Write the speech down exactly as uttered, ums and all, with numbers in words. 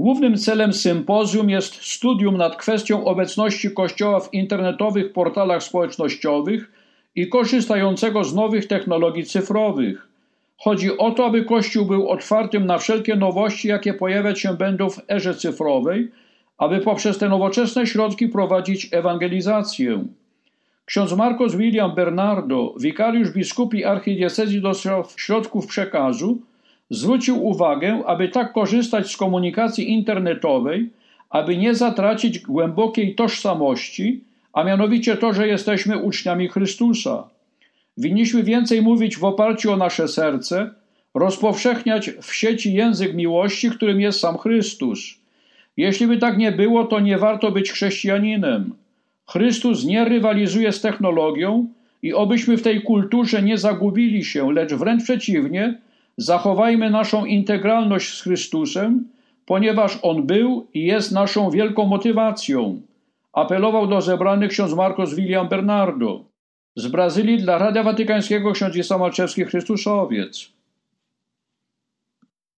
Głównym celem sympozjum jest studium nad kwestią obecności Kościoła w internetowych portalach społecznościowych i korzystającego z nowych technologii cyfrowych. Chodzi o to, aby Kościół był otwartym na wszelkie nowości, jakie pojawiać się będą w erze cyfrowej, aby poprzez te nowoczesne środki prowadzić ewangelizację. Ksiądz Marcos William Bernardo, wikariusz biskupi archidiecezji do spraw środków przekazu, zwrócił uwagę, aby tak korzystać z komunikacji internetowej, aby nie zatracić głębokiej tożsamości, a mianowicie to, że jesteśmy uczniami Chrystusa. Winniśmy więcej mówić w oparciu o nasze serce, rozpowszechniać w sieci język miłości, którym jest sam Chrystus. Jeśli by tak nie było, to nie warto być chrześcijaninem. Chrystus nie rywalizuje z technologią i obyśmy w tej kulturze nie zagubili się, lecz wręcz przeciwnie, zachowajmy naszą integralność z Chrystusem, ponieważ On był i jest naszą wielką motywacją. Apelował do zebranych ksiądz Marcos William Bernardo. Z Brazylii dla Radia Watykańskiego ksiądz Jesał Malczewski, Chrystusowiec.